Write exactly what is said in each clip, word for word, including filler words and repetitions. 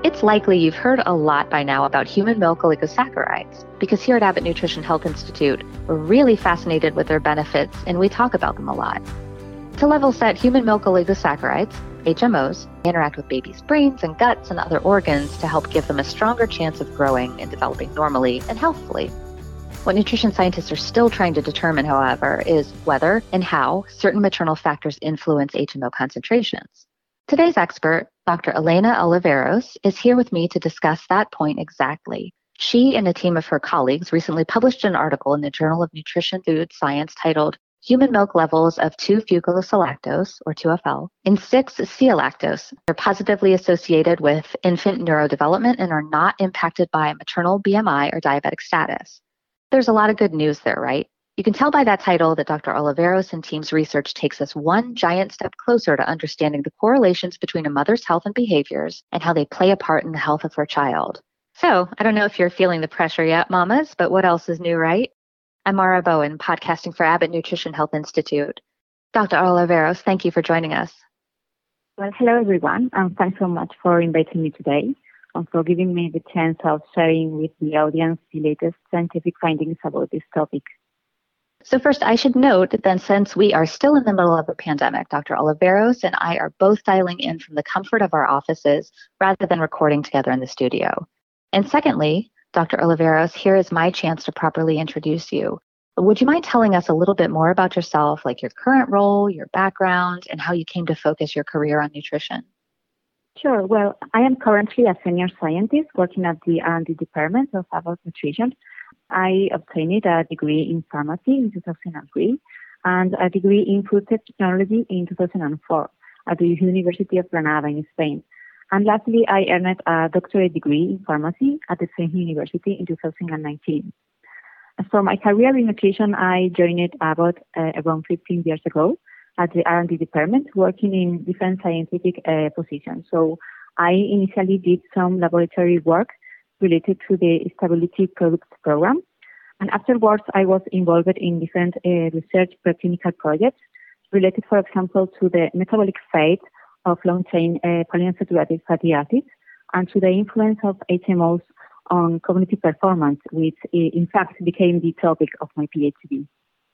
It's likely you've heard a lot by now about human milk oligosaccharides, because here at Abbott Nutrition Health Institute, we're really fascinated with their benefits and we talk about them a lot. To level set, human milk oligosaccharides, H M Os, interact with babies' brains and guts and other organs to help give them a stronger chance of growing and developing normally and healthfully. What nutrition scientists are still trying to determine, however, is whether and how certain maternal factors influence H M O concentrations. Today's expert, Doctor Elena Oliveros, is here with me to discuss that point exactly. She and a team of her colleagues recently published an article in the Journal of Nutrition Food Science titled Human Milk Levels of two Fucosyllactose, or two F L, and six C-lactose are positively associated with infant neurodevelopment and are not impacted by maternal B M I or diabetic status. There's a lot of good news there, right? You can tell by that title that Doctor Oliveros and team's research takes us one giant step closer to understanding the correlations between a mother's health and behaviors and how they play a part in the health of her child. So, I don't know if you're feeling the pressure yet, mamas, but what else is new, right? I'm Mara Bowen, podcasting for Abbott Nutrition Health Institute. Doctor Oliveros, thank you for joining us. Well, hello, everyone, and thanks so much for inviting me today and for giving me the chance of sharing with the audience the latest scientific findings about this topic. So first, I should note that since we are still in the middle of a pandemic, Doctor Oliveros and I are both dialing in from the comfort of our offices rather than recording together in the studio. And secondly, Doctor Oliveros, here is my chance to properly introduce you. Would you mind telling us a little bit more about yourself, like your current role, your background, and how you came to focus your career on nutrition? Sure. Well, I am currently a senior scientist working at the R and D department of Abbott Nutrition. I obtained a degree in pharmacy in two thousand three and a degree in food technology in two thousand four at the University of Granada in Spain. And lastly, I earned a doctorate degree in pharmacy at the same university in two thousand nineteen. As for my career in nutrition, I joined Abbott uh, around fifteen years ago at the R and D department, working in different scientific uh, positions. So I initially did some laboratory work related to the Stability Products Program. And afterwards, I was involved in different uh, research preclinical projects related, for example, to the metabolic fate of long-chain uh, polyunsaturated fatty acids and to the influence of H M Os on cognitive performance, which in fact became the topic of my PhD.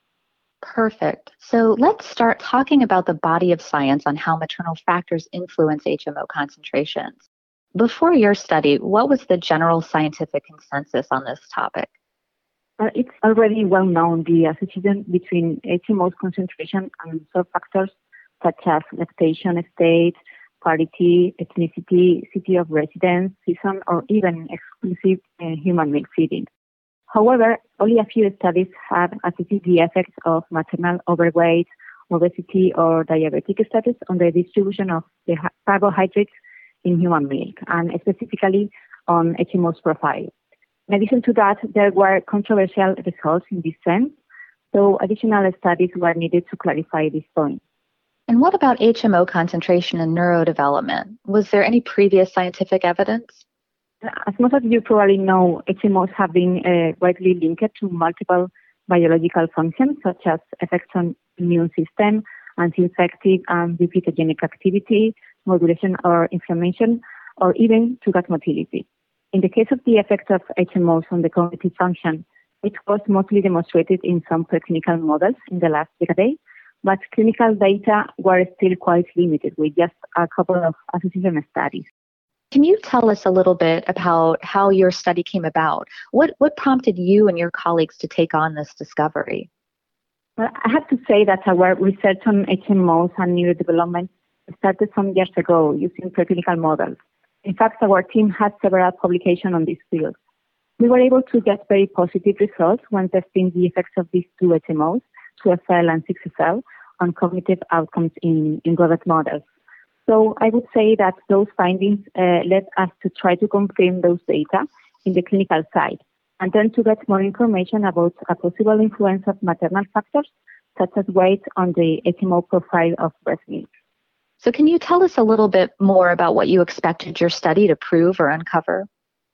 Perfect. So let's start talking about the body of science on how maternal factors influence H M O concentrations. Before your study, what was the general scientific consensus on this topic? Uh, it's already well known the association between H M O's concentration and subfactors such as lactation state, parity, ethnicity, city of residence, season, or even exclusive uh, human milk feeding. However, only a few studies have assessed the effects of maternal overweight, obesity, or diabetic status on the distribution of the carbohydrates in human milk, and specifically on H M O's profile. In addition to that, there were controversial results in this sense, so additional studies were needed to clarify this point. And what about H M O concentration and neurodevelopment? Was there any previous scientific evidence? As most of you probably know, H M Os have been uh, widely linked to multiple biological functions, such as effects on immune system, anti-infective and lipidogenic activity, modulation or inflammation, or even to gut motility. In the case of the effect of H M Os on the cognitive function, it was mostly demonstrated in some preclinical models in the last decade, but clinical data were still quite limited with just a couple of association studies. Can you tell us a little bit about how your study came about? What, what prompted you and your colleagues to take on this discovery? Well, I have to say that our research on H M Os and neurodevelopment started some years ago using preclinical models. In fact, our team had several publications on this field. We were able to get very positive results when testing the effects of these two H M Os, two F L and six F L, on cognitive outcomes in, in rodent models. So I would say that those findings uh, led us to try to confirm those data in the clinical side, and then to get more information about a possible influence of maternal factors, such as weight, on the H M O profile of breast milk. So can you tell us a little bit more about what you expected your study to prove or uncover?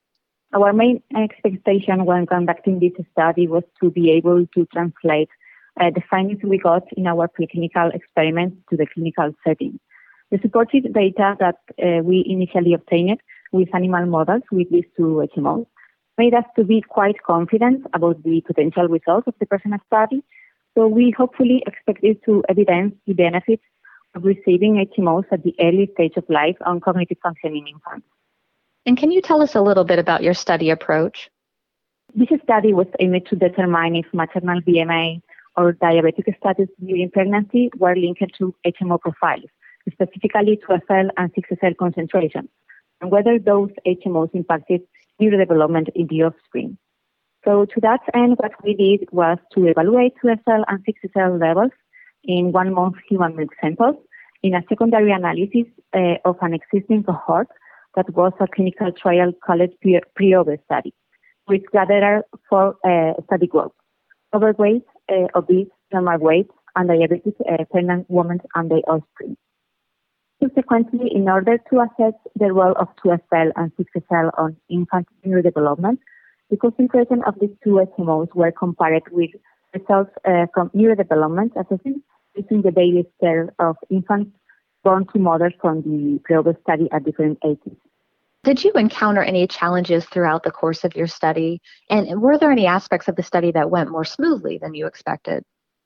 Our main expectation when conducting this study was to be able to translate uh, the findings we got in our preclinical experiments to the clinical setting. The supportive data that uh, we initially obtained with animal models with these two H M Os made us to be quite confident about the potential results of the present study. So we hopefully expect this to evidence the benefits of receiving H M Os at the early stage of life on cognitive function in infants. And can you tell us a little bit about your study approach? This study was aimed to determine if maternal B M I or diabetic status during pregnancy were linked to H M O profiles, specifically to F L and six S L concentration, and whether those H M Os impacted neurodevelopment in the offspring. So to that end, what we did was to evaluate two S L and six S L levels in one-month human milk samples in a secondary analysis uh, of an existing cohort that was a clinical trial called PRIOVE study, which gathered four uh, study groups: overweight, uh, obese, normal weight, and diabetic uh, pregnant women and their offspring. Subsequently, in order to assess the role of two S L and six S L on infant neurodevelopment, the concentration of these two H M Os were compared with results uh, from neurodevelopment assessment using the Bayley scale of infants born to mothers from the global study at different ages. Did you encounter any challenges throughout the course of your study? And were there any aspects of the study that went more smoothly than you expected?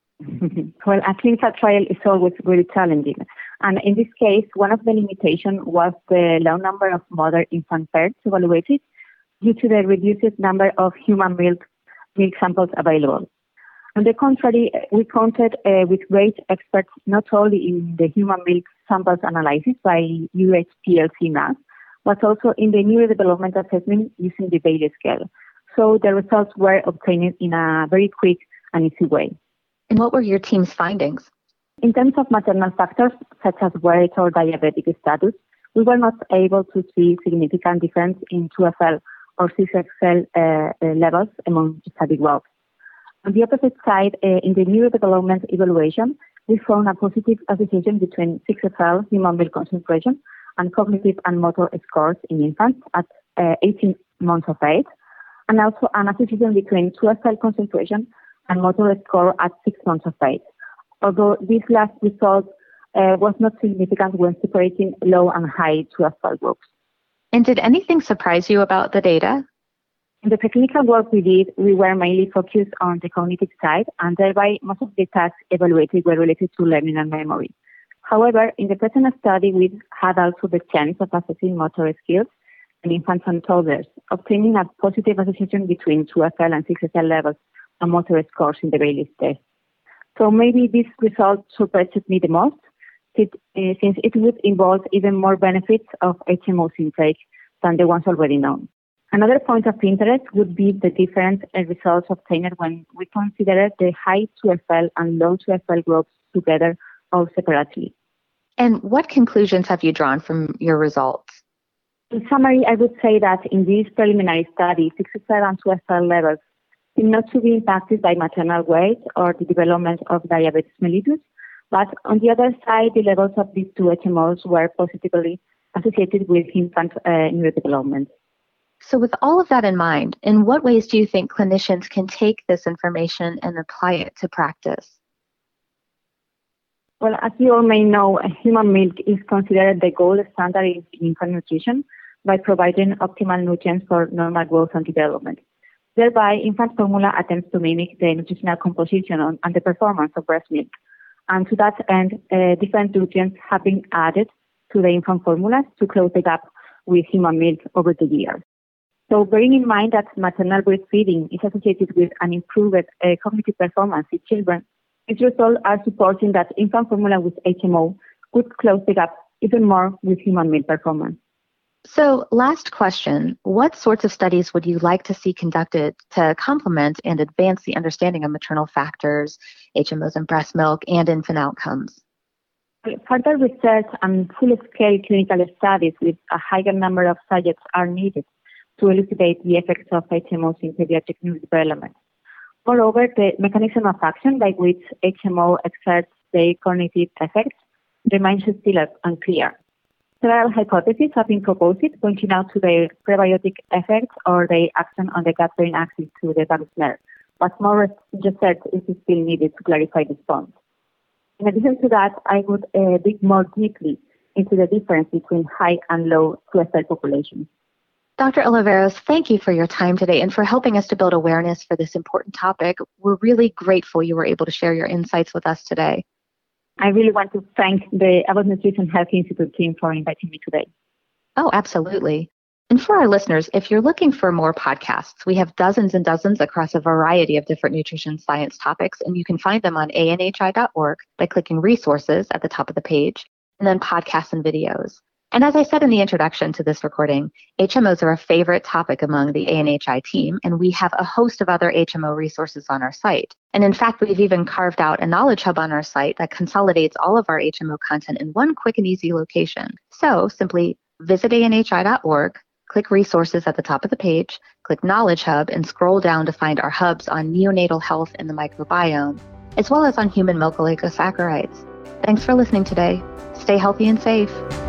Well, a clinical trial is always really challenging. And in this case, one of the limitations was the low number of mother-infant pairs evaluated due to the reduced number of human milk, milk samples available. On the contrary, we counted uh, with great experts not only in the human milk samples analysis by U H P L C mass, but also in the neurodevelopment assessment using the Bayley scale. So the results were obtained in a very quick and easy way. And what were your team's findings? In terms of maternal factors, such as weight or diabetic status, we were not able to see significant difference in two F L or six S L uh, uh, levels among study groups. On the opposite side, uh, in the neurodevelopment evaluation, we found a positive association between six S L human milk concentration and cognitive and motor scores in infants at uh, eighteen months of age, and also an association between two S L concentration and motor score at six months of age, although this last result uh, was not significant when separating low and high two S L groups. And did anything surprise you about the data? In the preclinical work we did, we were mainly focused on the cognitive side, and thereby most of the tasks evaluated were related to learning and memory. However, in the present study, we had also the chance of assessing motor skills in infants and toddlers, obtaining a positive association between two F L and six S L levels and motor scores in the Bayley test. So maybe this result surprised me the most, since it would involve even more benefits of H M Os intake than the ones already known. Another point of interest would be the different results obtained when we consider the high two F L and low two F L groups together or separately. And what conclusions have you drawn from your results? In summary, I would say that in this preliminary study, six S L and two F L levels seem not to be impacted by maternal weight or the development of diabetes mellitus, but on the other side, the levels of these two H M Os were positively associated with infant uh, neurodevelopment. So with all of that in mind, in what ways do you think clinicians can take this information and apply it to practice? Well, as you all may know, human milk is considered the gold standard in infant nutrition by providing optimal nutrients for normal growth and development. Thereby, infant formula attempts to mimic the nutritional composition and the performance of breast milk. And to that end, uh, different nutrients have been added to the infant formulas to close the gap with human milk over the years. So bearing in mind that maternal breastfeeding is associated with an improved uh, cognitive performance in children, these results are supporting that infant formula with H M O could close the gap even more with human milk performance. So last question, what sorts of studies would you like to see conducted to complement and advance the understanding of maternal factors, H M Os in breast milk, and infant outcomes? Further research and full-scale clinical studies with a higher number of subjects are needed to elucidate the effects of H M Os in pediatric neurodevelopment. Moreover, the mechanism of action by which H M O exerts their cognitive effects remains still unclear. Several hypotheses have been proposed, pointing out to their prebiotic effects or their action on the gut-brain axis to the vagus nerve, but more research is still needed to clarify this point. In addition to that, I would uh, dig more deeply into the difference between high and low cholesterol populations. Doctor Oliveros, thank you for your time today and for helping us to build awareness for this important topic. We're really grateful you were able to share your insights with us today. I really want to thank the Abbott Nutrition Health Institute team for inviting me today. Oh, absolutely. And for our listeners, if you're looking for more podcasts, we have dozens and dozens across a variety of different nutrition science topics, and you can find them on A N H I dot org by clicking resources at the top of the page, and then podcasts and videos. And as I said in the introduction to this recording, H M Os are a favorite topic among the A N H I team, and we have a host of other H M O resources on our site. And in fact, we've even carved out a knowledge hub on our site that consolidates all of our H M O content in one quick and easy location. So simply visit A N H I dot org, click resources at the top of the page, click Knowledge Hub, and scroll down to find our hubs on neonatal health and the microbiome, as well as on human milk oligosaccharides. Thanks for listening today. Stay healthy and safe.